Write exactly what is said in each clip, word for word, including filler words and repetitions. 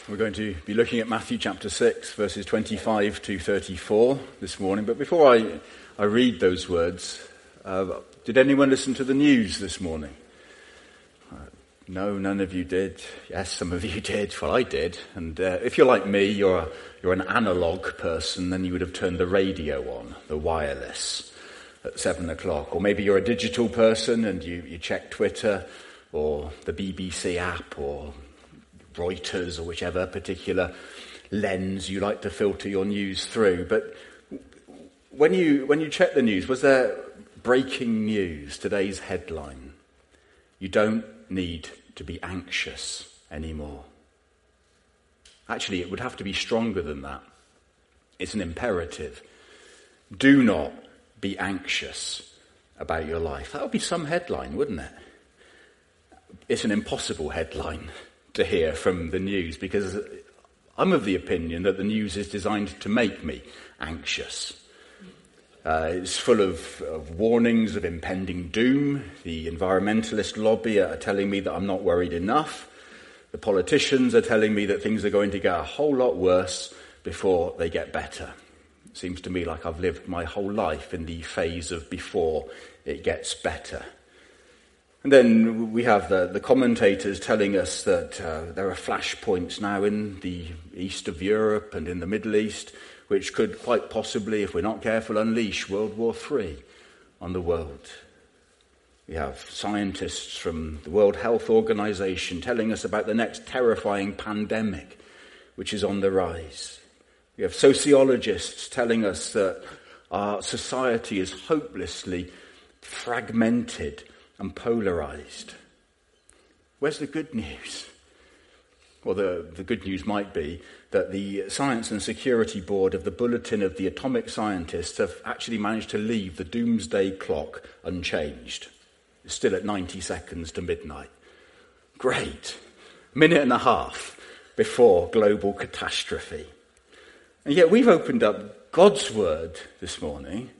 We're going to be looking at Matthew chapter six, verses twenty-five to thirty-four this morning. But before I, I read those words, uh, did anyone listen to the news this morning? Uh, no, none of you did. Yes, some of you did. Well, I did. And uh, if you're like me, you're, a, you're an analog person, then you would have turned the radio on, the wireless, at seven o'clock. Or maybe you're a digital person and you, you check Twitter or the B B C app or Reuters or whichever particular lens you like to filter your news through. But when you when you check the news, was there breaking news, today's headline? You don't need to be anxious anymore. Actually, it would have to be stronger than that. It's an imperative. Do not be anxious about your life. That would be some headline, wouldn't it? It's an impossible headline to hear from the news, because I'm of the opinion that the news is designed to make me anxious. Uh, it's full of, of warnings of impending doom. The environmentalist lobby are telling me that I'm not worried enough. The politicians are telling me that things are going to get a whole lot worse before they get better. It seems to me like I've lived my whole life in the phase of before it gets better. And then we have the, the commentators telling us that uh, there are flashpoints now in the east of Europe and in the Middle East, which could quite possibly, if we're not careful, unleash World War Three on the world. We have scientists from the World Health Organization telling us about the next terrifying pandemic, which is on the rise. We have sociologists telling us that our society is hopelessly fragmented and polarized. Where's the good news? Well, the, the good news might be that the Science and Security Board of the Bulletin of the Atomic Scientists have actually managed to leave the doomsday clock unchanged. It's still at ninety seconds to midnight. Great. Minute and a half before global catastrophe. And yet we've opened up God's word this morning,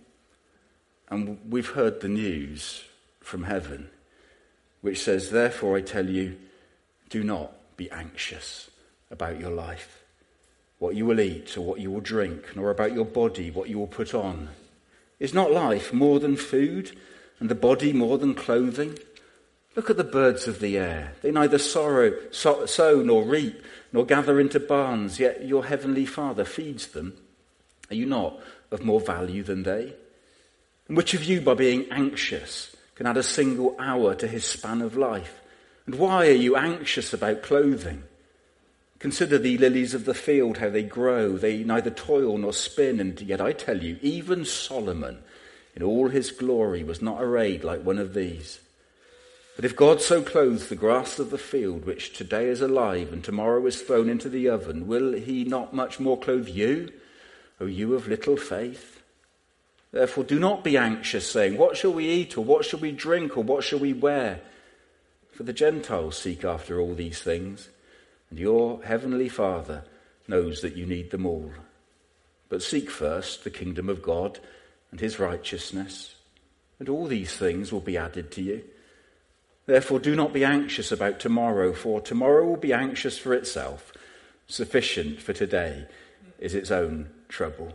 and we've heard the news from heaven, which says, therefore I tell you, do not be anxious about your life, what you will eat or what you will drink, nor about your body, what you will put on. Is not life more than food, and the body more than clothing? Look at the birds of the air. They neither sorrow, sow, sow nor reap, nor gather into barns, yet your heavenly Father feeds them. Are you not of more value than they? And which of you, by being anxious, can add a single hour to his span of life? And why are you anxious about clothing? Consider the lilies of the field, how they grow. They neither toil nor spin, and yet I tell you, even Solomon, in all his glory, was not arrayed like one of these. But if God so clothes the grass of the field, which today is alive and tomorrow is thrown into the oven, will he not much more clothe you, O you of little faith? Therefore, do not be anxious, saying, what shall we eat, or what shall we drink, or what shall we wear? For the Gentiles seek after all these things, and your heavenly Father knows that you need them all. But seek first the kingdom of God and his righteousness, and all these things will be added to you. Therefore, do not be anxious about tomorrow, for tomorrow will be anxious for itself. Sufficient for today is its own trouble.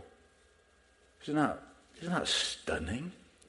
Isn't that Isn't that stunning?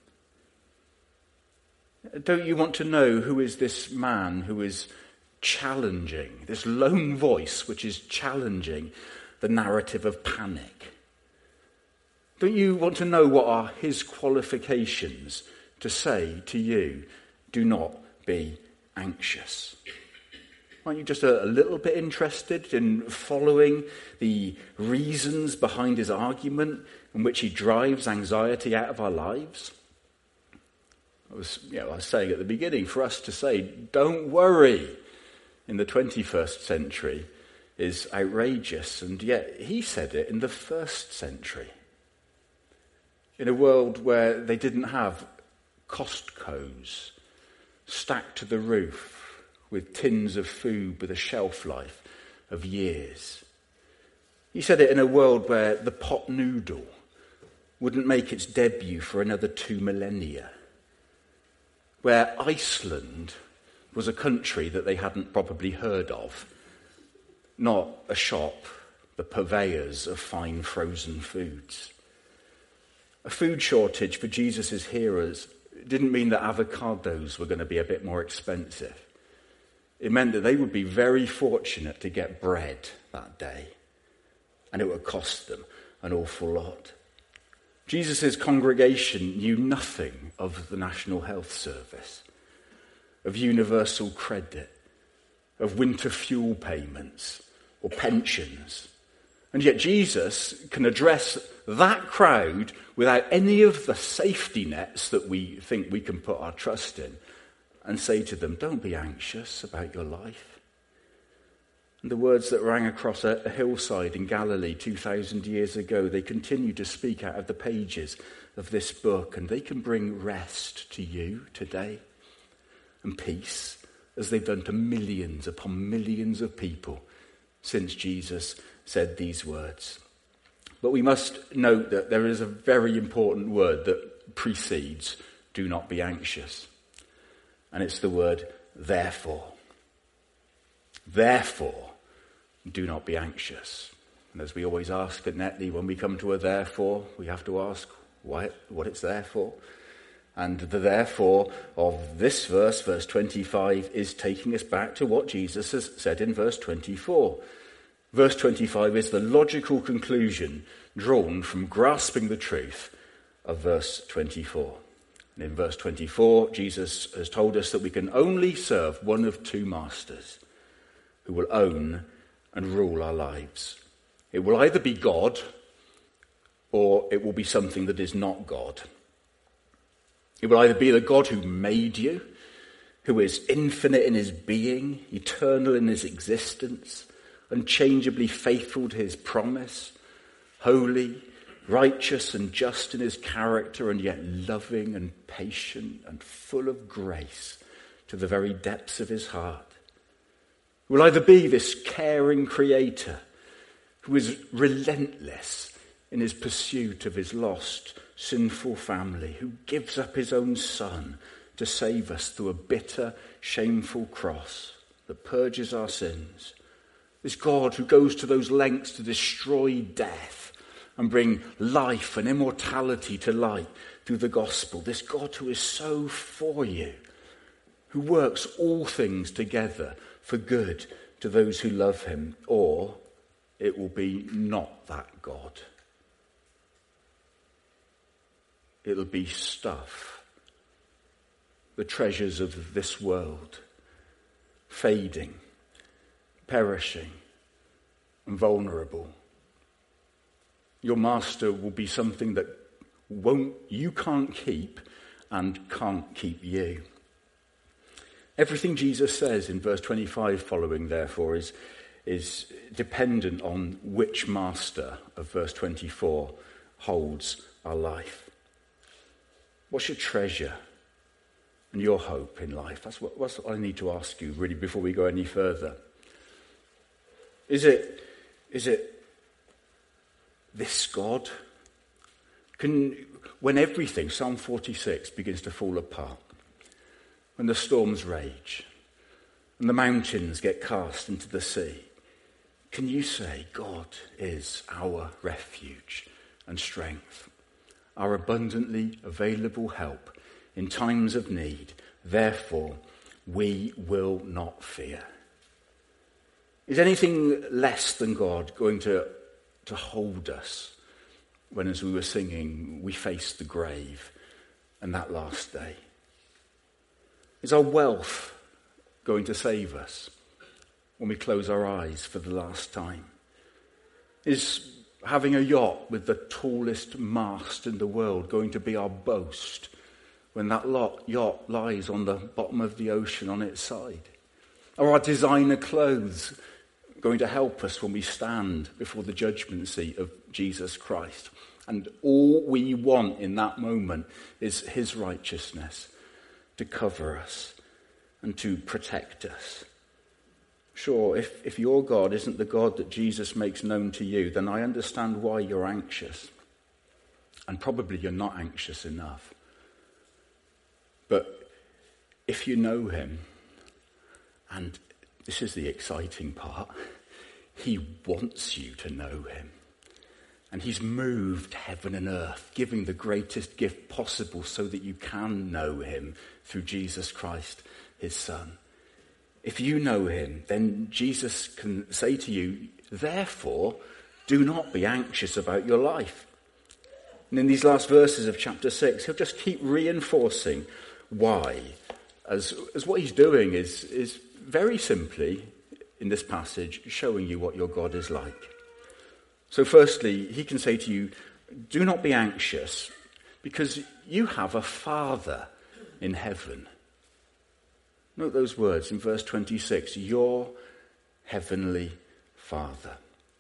Don't you want to know who is this man who is challenging, this lone voice which is challenging the narrative of panic? Don't you want to know what are his qualifications to say to you, do not be anxious? Aren't you just a, a little bit interested in following the reasons behind his argument in which he drives anxiety out of our lives? I was, you know, I was saying at the beginning, for us to say, don't worry, in the twenty-first century is outrageous, and yet he said it in the first century. In a world where they didn't have Costco's stacked to the roof with tins of food with a shelf life of years. He said it in a world where the pot noodle wouldn't make its debut for another two millennia, where Iceland was a country that they hadn't probably heard of, not a shop, the purveyors of fine frozen foods. A food shortage for Jesus' hearers didn't mean that avocados were going to be a bit more expensive. It meant that they would be very fortunate to get bread that day, and it would cost them an awful lot. Jesus' congregation knew nothing of the National Health Service, of universal credit, of winter fuel payments or pensions. And yet Jesus can address that crowd without any of the safety nets that we think we can put our trust in and say to them, don't be anxious about your life. And the words that rang across a, a hillside in Galilee two thousand years ago, they continue to speak out of the pages of this book, and they can bring rest to you today and peace, as they've done to millions upon millions of people since Jesus said these words. But we must note that there is a very important word that precedes do not be anxious. And it's the word therefore. Therefore, do not be anxious. And as we always ask at Netley, when we come to a therefore, we have to ask why, what it's there for. And the therefore of this verse, verse twenty-five, is taking us back to what Jesus has said in verse twenty-four. Verse twenty-five is the logical conclusion drawn from grasping the truth of verse twenty-four. And in verse twenty-four, Jesus has told us that we can only serve one of two masters who will own and rule our lives. It will either be God or it will be something that is not God. It will either be the God who made you, who is infinite in his being, eternal in his existence, unchangeably faithful to his promise, holy, righteous and just in his character, and yet loving and patient and full of grace to the very depths of his heart. It will either be this caring creator who is relentless in his pursuit of his lost, sinful family, who gives up his own son to save us through a bitter, shameful cross that purges our sins. This God who goes to those lengths to destroy death and bring life and immortality to light through the gospel. This God who is so for you, who works all things together for good to those who love him. Or it will be not that God. It'll be stuff, the treasures of this world, fading, perishing, and vulnerable. Your master will be something that won't you can't keep and can't keep you. Everything Jesus says in verse twenty-five following, therefore, is, is dependent on which master of verse twenty-four holds our life. What's your treasure and your hope in life? That's what, that's what I need to ask you, really, before we go any further. Is it, is it this God? Can, when everything, Psalm forty-six, begins to fall apart, when the storms rage and the mountains get cast into the sea, can you say God is our refuge and strength, our abundantly available help in times of need? Therefore, we will not fear. Is anything less than God going to, to hold us when, as we were singing, we face the grave and that last day? Is our wealth going to save us when we close our eyes for the last time? Is having a yacht with the tallest mast in the world going to be our boast when that lot, yacht lies on the bottom of the ocean on its side? Are our designer clothes going to help us when we stand before the judgment seat of Jesus Christ? And all we want in that moment is his righteousness to cover us and to protect us. Sure, if, if your God isn't the God that Jesus makes known to you, then I understand why you're anxious. And probably you're not anxious enough. But if you know him, and this is the exciting part, He wants you to know him. And he's moved heaven and earth, giving the greatest gift possible so that you can know him through Jesus Christ, his son. If you know him, then Jesus can say to you, therefore, do not be anxious about your life. And in these last verses of chapter six, he'll just keep reinforcing why. As, as what he's doing is, is very simply, in this passage, showing you what your God is like. So firstly, he can say to you, do not be anxious, because you have a Father in heaven. Note those words in verse twenty-six, your heavenly Father.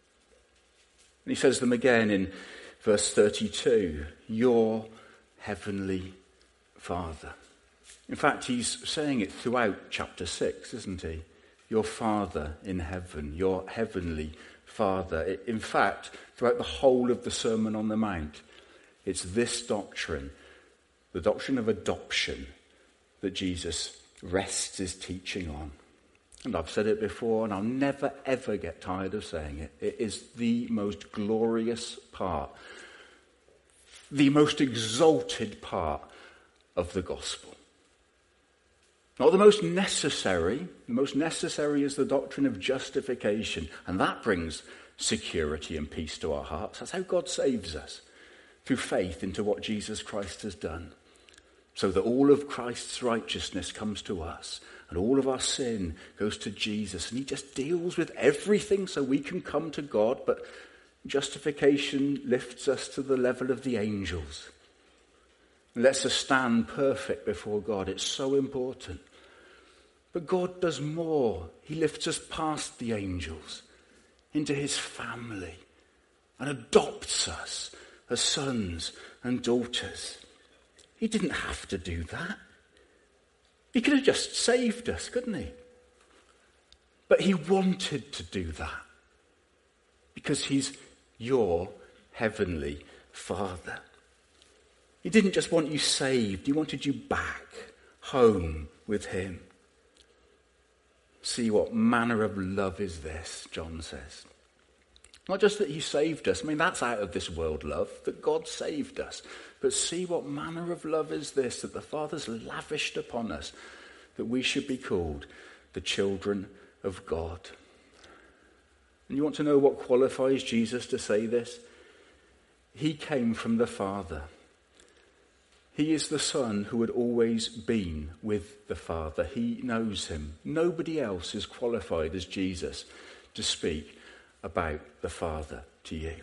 And he says them again in verse thirty-two, your heavenly Father. In fact, he's saying it throughout chapter six, isn't he? Your Father in heaven, your heavenly Father. In fact, throughout the whole of the Sermon on the Mount, it's this doctrine, the doctrine of adoption, that Jesus rests his teaching on. And I've said it before, and I'll never ever get tired of saying it. It is the most glorious part, the most exalted part of the gospel. Not the most necessary. The most necessary is the doctrine of justification. And that brings security and peace to our hearts. That's how God saves us, through faith into what Jesus Christ has done. So that all of Christ's righteousness comes to us. And all of our sin goes to Jesus. And he just deals with everything so we can come to God. But justification lifts us to the level of the angels. Lets us stand perfect before God. It's so important. But God does more. He lifts us past the angels into his family and adopts us as sons and daughters. He didn't have to do that. He could have just saved us, couldn't he? But he wanted to do that because he's your heavenly Father. He didn't just want you saved, he wanted you back home with him. See what manner of love is this, John says. Not just that he saved us, I mean that's out of this world love, that God saved us. But see what manner of love is this, that the Father's lavished upon us, that we should be called the children of God. And you want to know what qualifies Jesus to say this? He came from the Father. He is the Son who had always been with the Father. He knows him. Nobody else is qualified as Jesus to speak about the Father to you.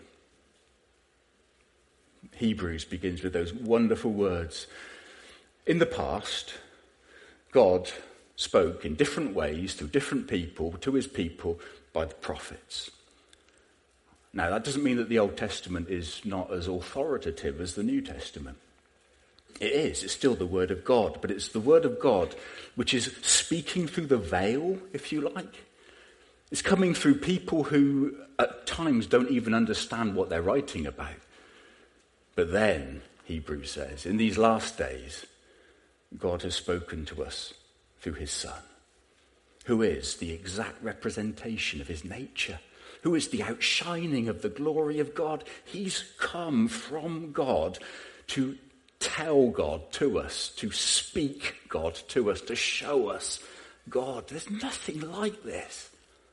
Hebrews begins with those wonderful words. In the past, God spoke in different ways to different people, to his people, by the prophets. Now, that doesn't mean that the Old Testament is not as authoritative as the New Testament. It is. It's still the word of God, but it's the word of God which is speaking through the veil, if you like. It's coming through people who at times don't even understand what they're writing about. But then, Hebrews says, in these last days, God has spoken to us through his Son, who is the exact representation of his nature, who is the outshining of the glory of God. He's come from God to tell God to us, to speak God to us, to show us God. There's nothing like this.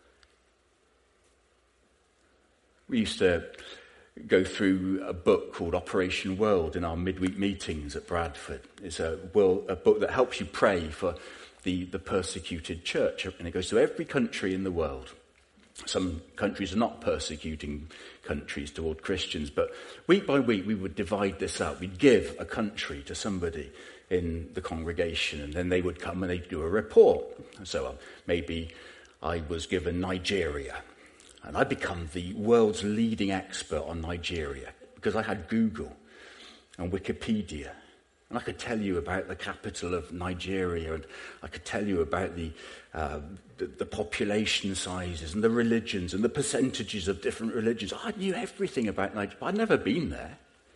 We used to go through a book called Operation World in our midweek meetings at Bradford. It's a, world, a book that helps you pray for the, the persecuted church, and it goes to every country in the world. Some countries are not persecuting countries toward Christians, but week by week we would divide this up. We'd give a country to somebody in the congregation, and then they would come and they'd do a report. So uh, maybe I was given Nigeria, and I'd become the world's leading expert on Nigeria because I had Google and Wikipedia. And I could tell you about the capital of Nigeria, and I could tell you about the, uh, the the population sizes and the religions and the percentages of different religions. I knew everything about Nigeria, but I'd never been there.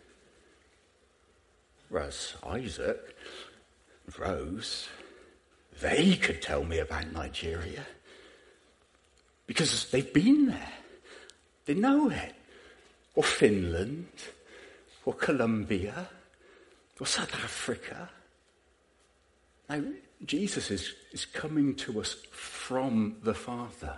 Whereas Isaac and Rose, they could tell me about Nigeria. because they've been there. They know it. Or Finland, or Colombia, or South Africa. Now, Jesus is, is coming to us from the Father.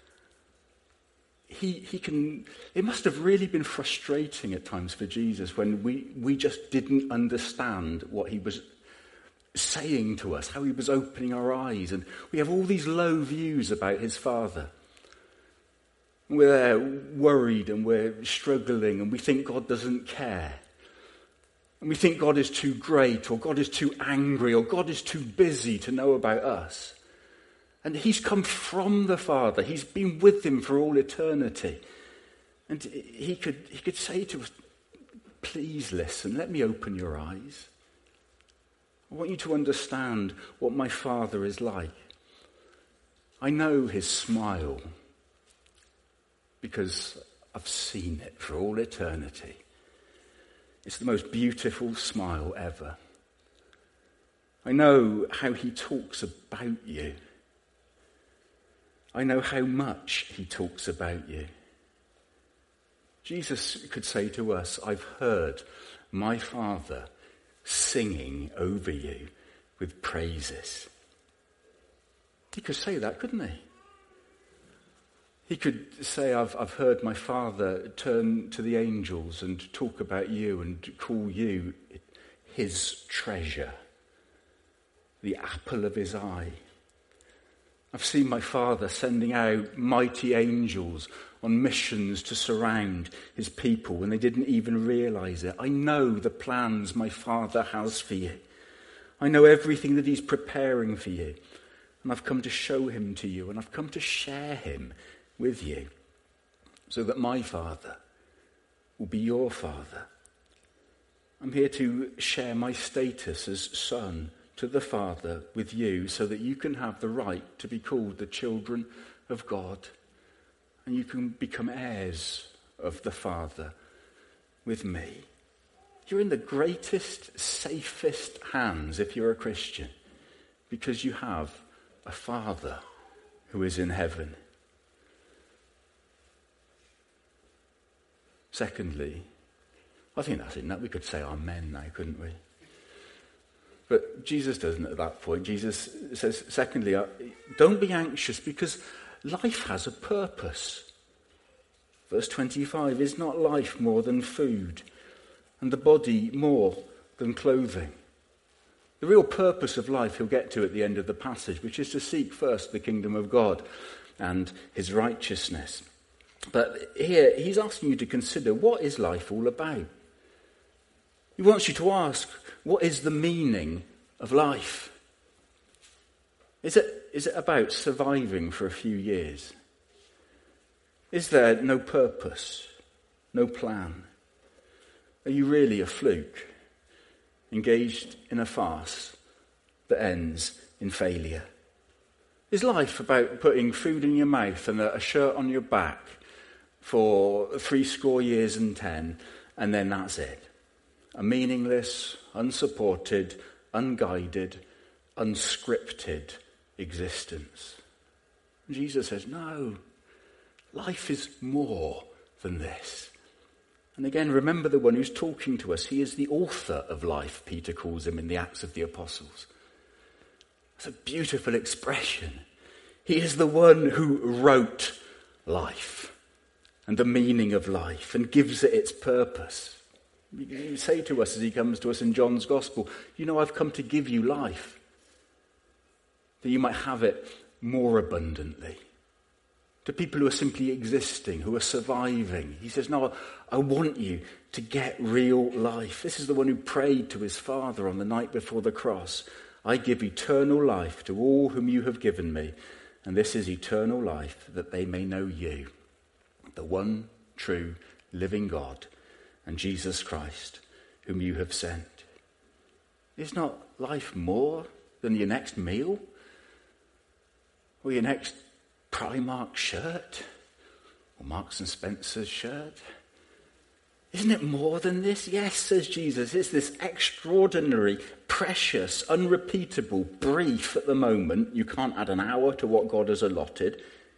He, he can, it must have really been frustrating at times for Jesus when we, we just didn't understand what he was saying to us, how he was opening our eyes. And we have all these low views about his Father. We're there worried and we're struggling and we think God doesn't care. And we think God is too great or God is too angry or God is too busy to know about us. And he's come from the Father. He's been with him for all eternity. And he could, he could say to us, please listen, let me open your eyes. I want you to understand what my Father is like. I know his smile because I've seen it for all eternity. It's the most beautiful smile ever. I know how he talks about you. I know how much he talks about you. Jesus could say to us, I've heard my Father singing over you with praises. He could say that, couldn't he? He could say, I've, I've heard my Father turn to the angels and talk about you and call you his treasure, the apple of his eye. I've seen my Father sending out mighty angels on missions to surround his people when they didn't even realize it. I know the plans my Father has for you. I know everything that he's preparing for you. And I've come to show him to you, and I've come to share him with you, so that my Father will be your Father. I'm here to share my status as son to the Father with you, so that you can have the right to be called the children of God, and you can become heirs of the Father with me. You're in the greatest, safest hands if you're a Christian, because you have a Father who is in heaven. Secondly, I think that's enough. We could say amen now, couldn't we? But Jesus doesn't at that point. Jesus says, secondly, don't be anxious because life has a purpose. Verse twenty-five, is not life more than food, and the body more than clothing? The real purpose of life he'll get to at the end of the passage, which is to seek first the kingdom of God and his righteousness. But here he's asking you to consider, what is life all about? He wants you to ask, what is the meaning of life? Is it, is it about surviving for a few years? Is there no purpose, no plan? Are you really a fluke, engaged in a farce that ends in failure? Is life about putting food in your mouth and a shirt on your back for three score years and ten, and then that's it? A meaningless, unsupported, unguided, unscripted existence. Jesus says, no, life is more than this. And again, remember the one who's talking to us. He is the author of life, Peter calls him in the Acts of the Apostles. It's a beautiful expression. He is the one who wrote life and the meaning of life and gives it its purpose. You say to us as he comes to us in John's Gospel, you know, I've come to give you life, that you might have it more abundantly. To people who are simply existing, who are surviving. He says, no, I want you to get real life. This is the one who prayed to his Father on the night before the cross. I give eternal life to all whom you have given me, and this is eternal life, that they may know you, the one true living God, and Jesus Christ, whom you have sent. Is not life more than your next meal? Or your next Primark shirt? Or Marks and Spencer's shirt? Isn't it more than this? Yes, says Jesus. It's this extraordinary, precious, unrepeatable, brief at the moment. You can't add an hour to what God has allotted.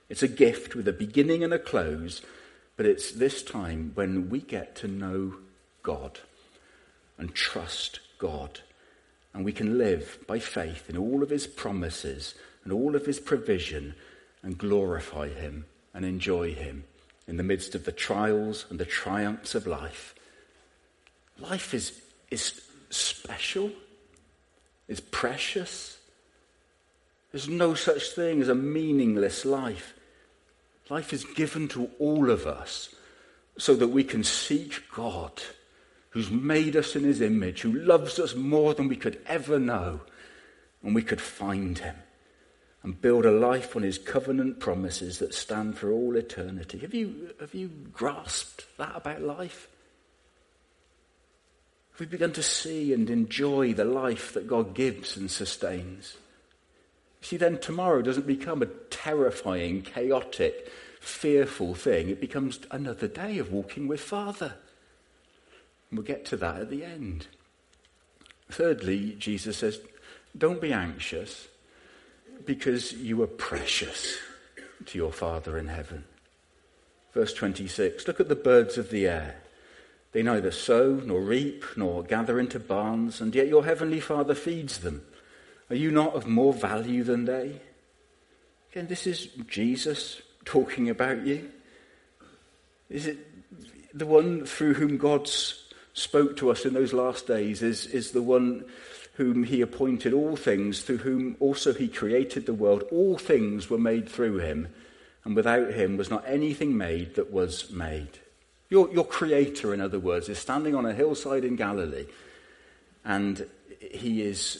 It's a gift with a beginning and a close, but it's this time when we get to know God and trust God. And we can live by faith in all of his promises and all of his provision and glorify him and enjoy him in the midst of the trials and the triumphs of life. Life is, is special, is precious. There's no such thing as a meaningless life. Life is given to all of us so that we can seek God, who's made us in his image, who loves us more than we could ever know, and we could find him and build a life on his covenant promises that stand for all eternity. Have you, have you grasped that about life? Have we begun to see and enjoy the life that God gives and sustains? See, then tomorrow doesn't become a terrifying, chaotic, fearful thing. It becomes another day of walking with Father. And we'll get to that at the end. Thirdly, Jesus says, don't be anxious because you are precious to your Father in heaven. Verse twenty-six, look at the birds of the air. They neither sow nor reap nor gather into barns, and yet your heavenly Father feeds them. Are you not of more value than they? Again, this is Jesus talking about you. Is it the one through whom God spoke to us in those last days is, is the one whom he appointed all things, through whom also he created the world. All things were made through him, and without him was not anything made that was made. Your, your creator, in other words, is standing on a hillside in Galilee, and he is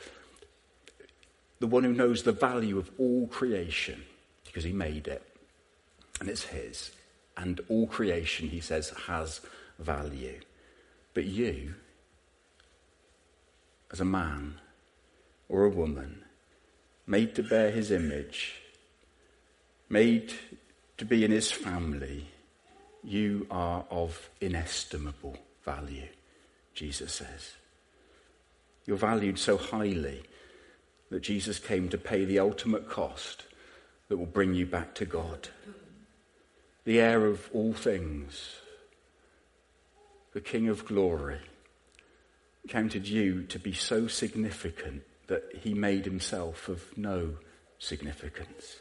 the one who knows the value of all creation because he made it, and it's his. And all creation, he says, has value. But you, as a man or a woman, made to bear his image, made to be in his family, you are of inestimable value, Jesus says. You're valued so highly that Jesus came to pay the ultimate cost that will bring you back to God. The heir of all things, the King of glory, counted you to be so significant that he made himself of no significance.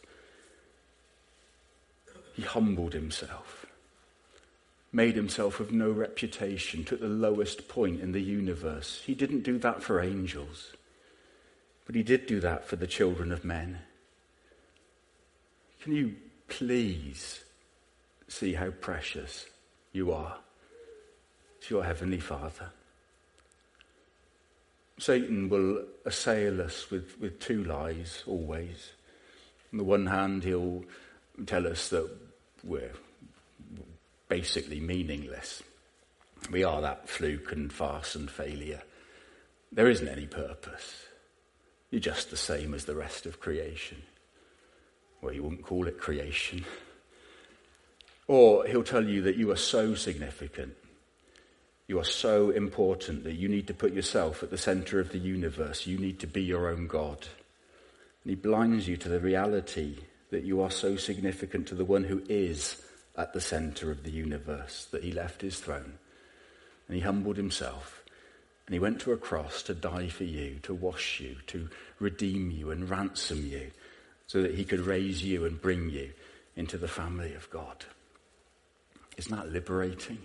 He humbled himself, made himself of no reputation, took the lowest point in the universe. He didn't do that for angels, but he did do that for the children of men. Can you please see how precious you are to your heavenly Father? Satan will assail us with, with two lies always. On the one hand, he'll tell us that we're basically meaningless. We are that fluke and farce and failure. There isn't any purpose. You're just the same as the rest of creation. Well, you wouldn't call it creation. Or he'll tell you that you are so significant, you are so important that you need to put yourself at the center of the universe. You need to be your own God. And he blinds you to the reality that you are so significant to the one who is at the center of the universe, that he left his throne and he humbled himself and he went to a cross to die for you, to wash you, to redeem you and ransom you so that he could raise you and bring you into the family of God. Isn't that liberating?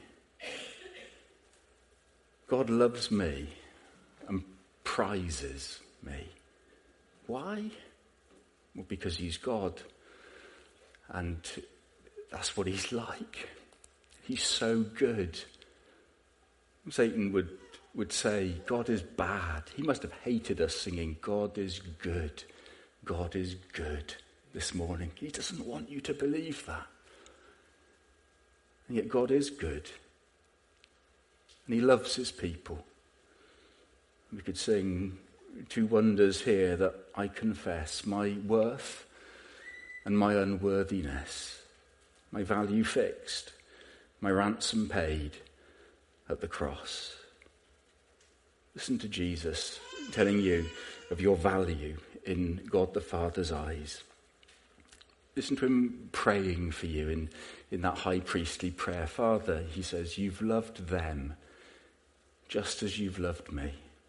God loves me and prizes me. Why? Well, because he's God. And that's what he's like. He's so good. Satan would, would say, God is bad. He must have hated us singing, God is good. God is good this morning. He doesn't want you to believe that. And yet God is good. And he loves his people. We could sing two wonders here that I confess, my worth and my unworthiness, my value fixed, my ransom paid at the cross. Listen to Jesus telling you of your value in God the Father's eyes. Listen to him praying for you in, in that high priestly prayer. Father, he says, you've loved them just as you've loved me.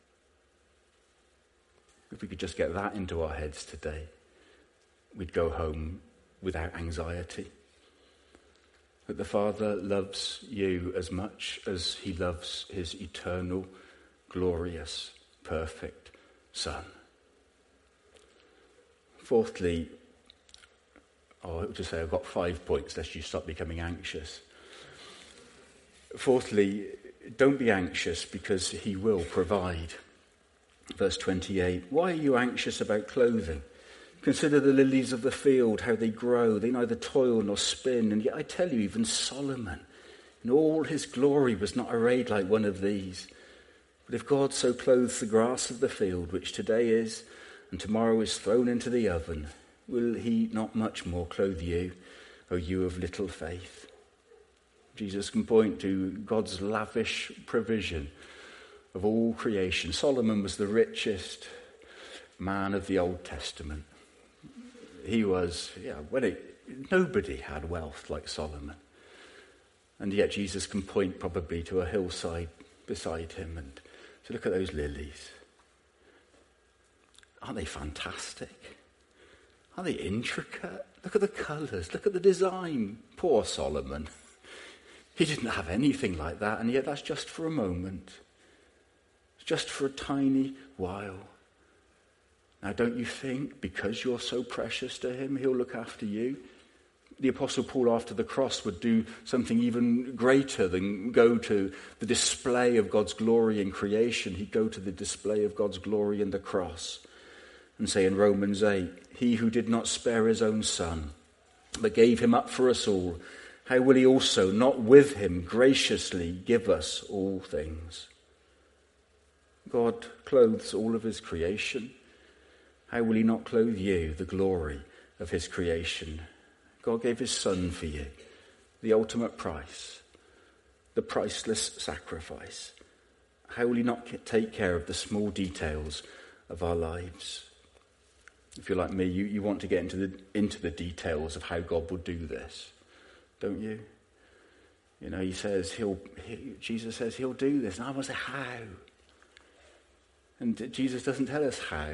If we could just get that into our heads today, we'd go home without anxiety. That the Father loves you as much as he loves his eternal, glorious, perfect Son. Fourthly, oh, I would just say I've got five points lest you stop becoming anxious. Fourthly, don't be anxious because he will provide. Verse twenty-eight, why are you anxious about clothing? Consider the lilies of the field, how they grow. They neither toil nor spin. And yet I tell you, even Solomon, in all his glory, was not arrayed like one of these. But if God so clothes the grass of the field, which today is and tomorrow is thrown into the oven, will he not much more clothe you, O you of little faith? Jesus can point to God's lavish provision of all creation. Solomon was the richest man of the Old Testament. He was, yeah, when it, nobody had wealth like Solomon. And yet Jesus can point probably to a hillside beside him and to look at those lilies. Aren't they fantastic? Aren't they intricate? Look at the colours, look at the design. Poor Solomon. He didn't have anything like that, and yet that's just for a moment. It's just for a tiny while. Now, don't you think because you're so precious to him, he'll look after you? The Apostle Paul, after the cross, would do something even greater than go to the display of God's glory in creation. He'd go to the display of God's glory in the cross and say in Romans eight, he who did not spare his own son, but gave him up for us all, how will he also not with him graciously give us all things? God clothes all of his creation. How will he not clothe you, the glory of his creation? God gave his Son for you, the ultimate price, the priceless sacrifice. How will he not take care of the small details of our lives? If you're like me, you, you want to get into the, into the details of how God will do this, don't you? You know, he says, he'll, he, Jesus says he'll do this. And I want to say, how? And Jesus doesn't tell us how.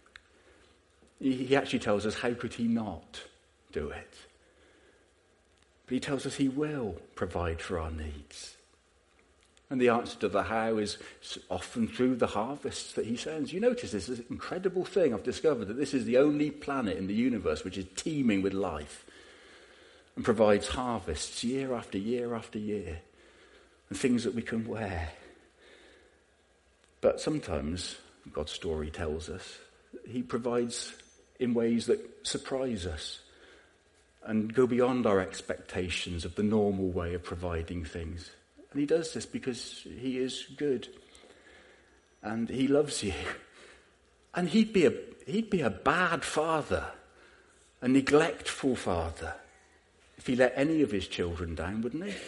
He actually tells us, how could he not do it? But he tells us he will provide for our needs. And the answer to the how is often through the harvests that he sends. You notice this is an incredible thing. I've discovered that this is the only planet in the universe which is teeming with life and provides harvests year after year after year and things that we can wear. But sometimes, God's story tells us, he provides in ways that surprise us and go beyond our expectations of the normal way of providing things. And he does this because he is good and he loves you. And he'd be a, he'd be a bad father, a neglectful father, if he let any of his children down, wouldn't he?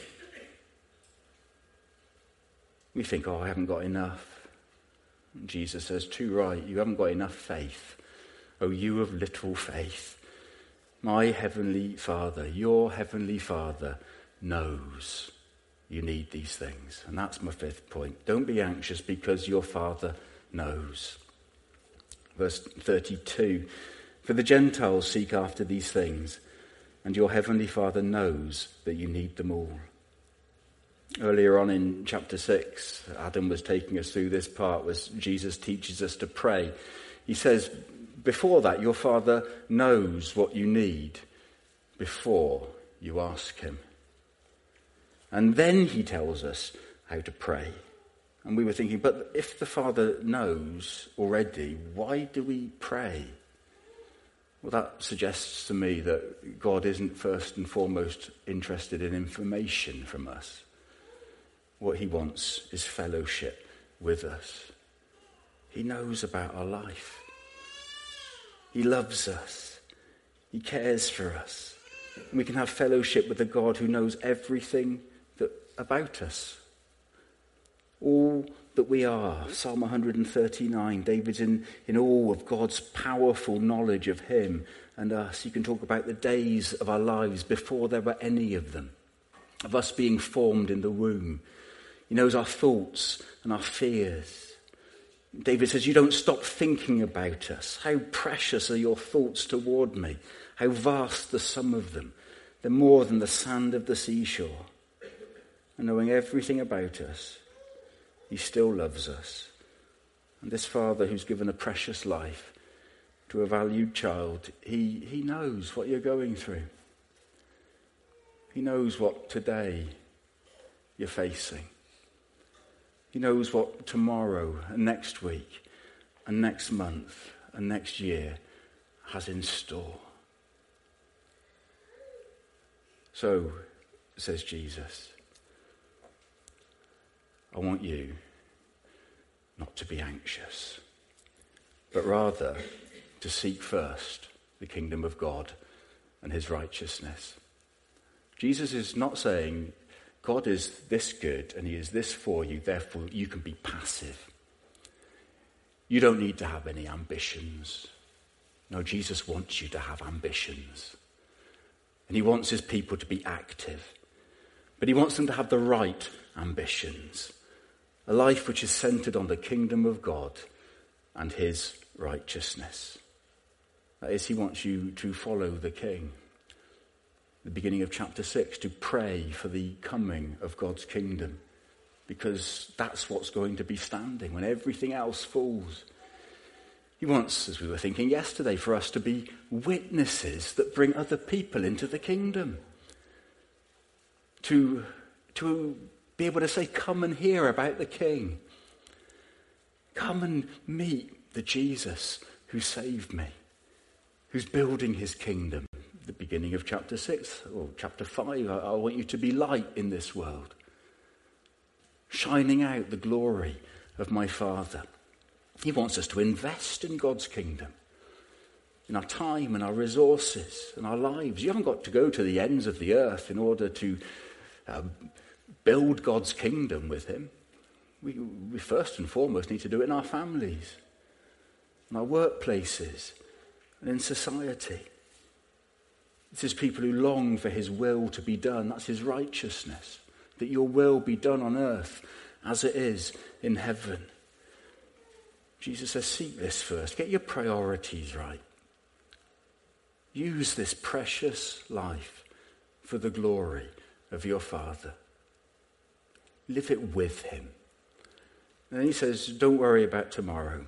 We think, oh, I haven't got enough. And Jesus says, too right, you haven't got enough faith. O you of little faith, my heavenly Father, your heavenly Father knows you need these things. And that's my fifth point. Don't be anxious because your Father knows. Verse thirty-two, for the Gentiles seek after these things, and your heavenly Father knows that you need them all. Earlier on in chapter six, Adam was taking us through this part where Jesus teaches us to pray. He says, before that, your Father knows what you need before you ask him. And then he tells us how to pray. And we were thinking, but if the Father knows already, why do we pray? Well, that suggests to me that God isn't first and foremost interested in information from us. What he wants is fellowship with us. He knows about our life. He loves us. He cares for us. And we can have fellowship with a God who knows everything that, about us. All the that we are. Psalm one thirty-nine, David's in, in awe of God's powerful knowledge of him and us. You can talk about the days of our lives before there were any of them, of us being formed in the womb. He knows our thoughts and our fears. David says, you don't stop thinking about us. How precious are your thoughts toward me. How vast the sum of them. They're more than the sand of the seashore. And knowing everything about us, he still loves us. And this Father who's given a precious life to a valued child, he, he knows what you're going through. He knows what today you're facing. He knows what tomorrow and next week and next month and next year has in store. So, says Jesus, I want you not to be anxious, but rather to seek first the kingdom of God and his righteousness. Jesus is not saying, God is this good and he is this for you, therefore you can be passive. You don't need to have any ambitions. No, Jesus wants you to have ambitions. And he wants his people to be active. But he wants them to have the right ambitions. A life which is centered on the kingdom of God and his righteousness. That is, he wants you to follow the King. The beginning of chapter six, to pray for the coming of God's kingdom, because that's what's going to be standing when everything else falls. He wants, as we were thinking yesterday, for us to be witnesses that bring other people into the kingdom. To, to be able to say, come and hear about the King. Come and meet the Jesus who saved me, who's building his kingdom. The beginning of chapter six or chapter five, I, I want you to be light in this world, shining out the glory of my Father. He wants us to invest in God's kingdom, in our time and our resources and our lives. You haven't got to go to the ends of the earth in order to uh, build God's kingdom with him. We, we first and foremost need to do it in our families, in our workplaces, and in society. This is people who long for his will to be done. That's his righteousness. That your will be done on earth as it is in heaven. Jesus says, seek this first. Get your priorities right. Use this precious life for the glory of your Father. Live it with him. And then he says, don't worry about tomorrow.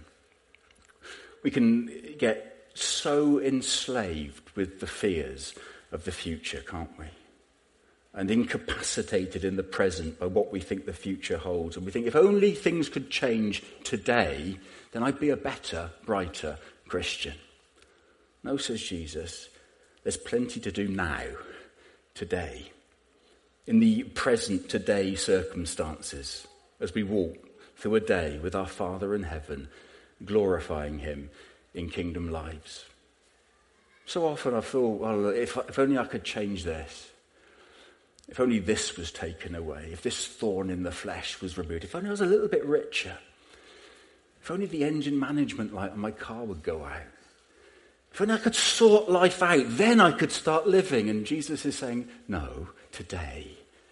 We can get so enslaved with the fears of the future, can't we? And incapacitated in the present by what we think the future holds. And we think if only things could change today, then I'd be a better, brighter Christian. No, says Jesus, there's plenty to do now, today, in the present today circumstances, as we walk through a day with our Father in heaven, glorifying him in kingdom lives. So often I've thought, well, if, if only I could change this. If only this was taken away. If this thorn in the flesh was removed. If only I was a little bit richer. If only the engine management light on my car would go out. If only I could sort life out, then I could start living. And Jesus is saying, no, today.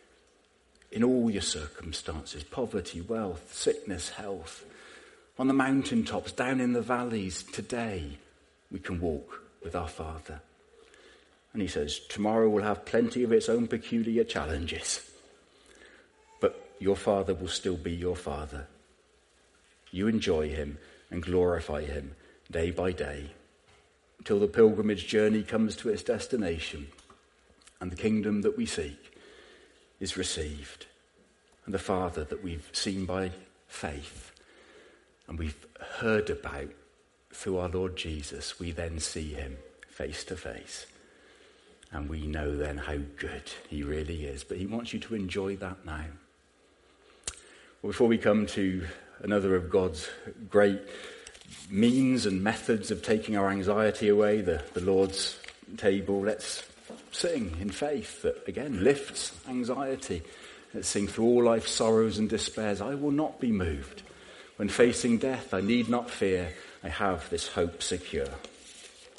In all your circumstances, poverty, wealth, sickness, health, on the mountaintops, down in the valleys, today we can walk with our Father. And he says, tomorrow will have plenty of its own peculiar challenges. But your Father will still be your Father. You enjoy him and glorify him day by day until the pilgrimage journey comes to its destination and the kingdom that we seek is received. And the Father that we've seen by faith and we've heard about through our Lord Jesus, we then see him face to face. And we know then how good he really is. But he wants you to enjoy that now. Well, before we come to another of God's great means and methods of taking our anxiety away, the, the Lord's table, let's sing in faith that, again, lifts anxiety. Let's sing through all life's sorrows and despairs. I will not be moved. When facing death, I need not fear. I have this hope secure.